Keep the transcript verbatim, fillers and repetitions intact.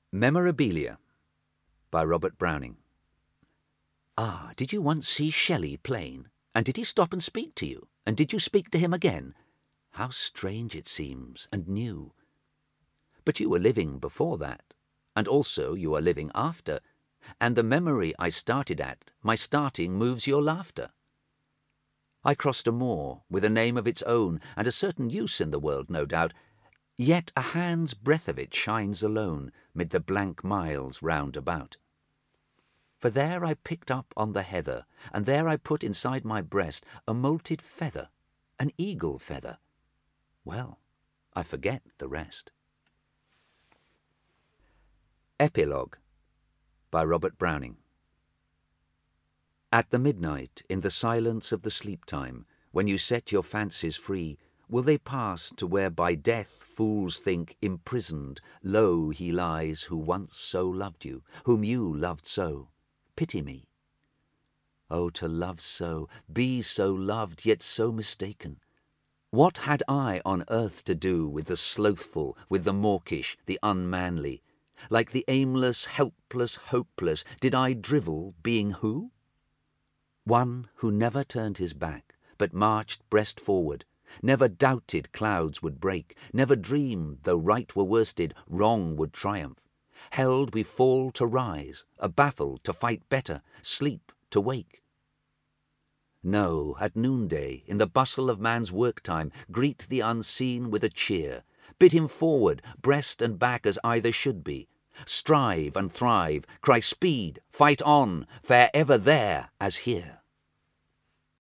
Memorabilia by Robert Browning. Ah, did you once see Shelley plain? And did he stop and speak to you? And did you speak to him again? How strange it seems, and new. But you were living before that, and also you are living after, and the memory I started at, my starting moves your laughter. I crossed a moor with a name of its own, and a certain use in the world, no doubt, yet a hand's breadth of it shines alone mid the blank miles round about. For there I picked up on the heather, and there I put inside my breast a moulted feather, an eagle feather. Well, I forget the rest. Epilogue by Robert Browning. At the midnight, in the silence of the sleep time, when you set your fancies free, will they pass to where by death fools think imprisoned, lo he lies who once so loved you, whom you loved so. Pity me. Oh, to love so, be so loved, yet so mistaken. What had I on earth to do with the slothful, with the mawkish, the unmanly? Like the aimless, helpless, hopeless, did I drivel, being who? One who never turned his back, but marched breast forward, never doubted clouds would break, never dreamed, though right were worsted, wrong would triumph. Held we fall to rise, a baffled to fight better, sleep to wake. No, at noonday, in the bustle of man's work time, greet the unseen with a cheer. Bid him forward, breast and back as either should be. Strive and thrive, cry speed, fight on, fare ever there as here.